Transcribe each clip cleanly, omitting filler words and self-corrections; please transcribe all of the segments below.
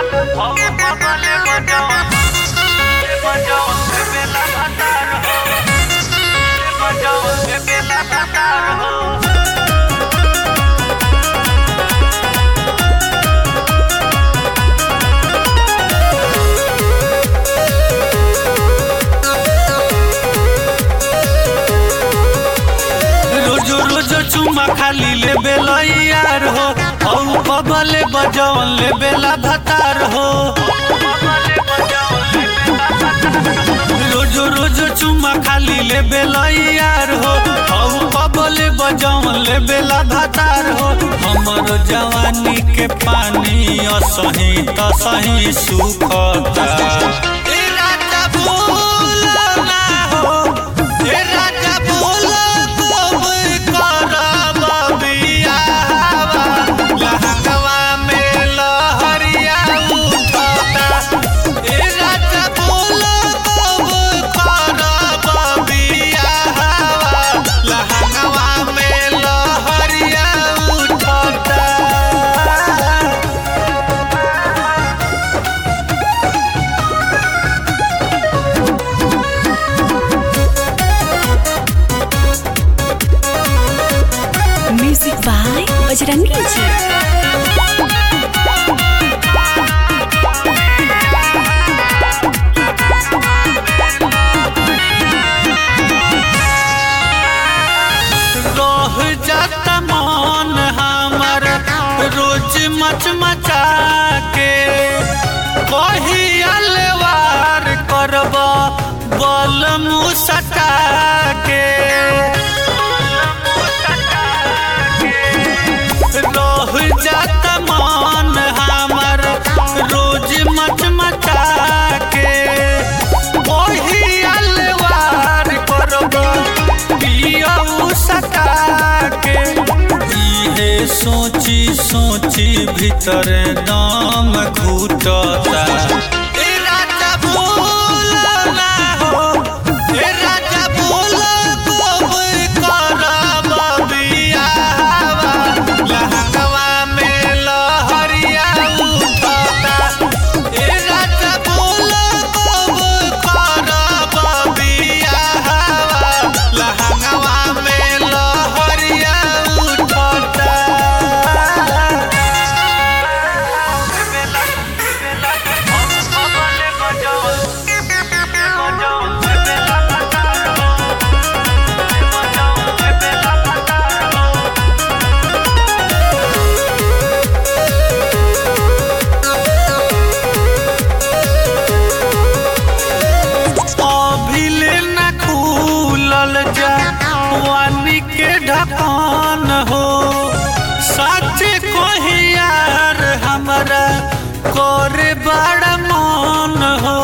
चुमा खाली ले बेला यार हो औ बबले बजौन ले बेला भतार हो रोज रोज चुमा खाली ले बेला यार हो औ बबले बजौन ले बेला भतार हो हमर जवानी के पानी असही तसही सुखता म्यूजिक बाय बजरंगी जी। रह जाता मन हमर रोज मचमचा के कही अलवार करब बल मुसटा के रह जाता मन हमर रोज मचमचा के कही अलवार करब पियऊ सटा के इहे सोची सोची भीतर नाम घुटता वानी के ढकान हो सच कोही यार हमरा करे बड़ा मन हो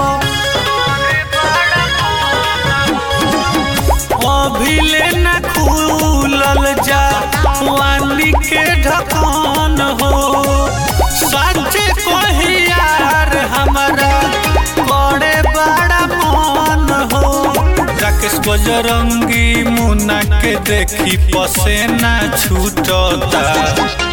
अभिले न खुलल जा वानी के ढकान हो सच कोही यार हमरा करे बड़ा मन हो राकेश बजरंगी मुन्ना के देखी पसेना छूटता।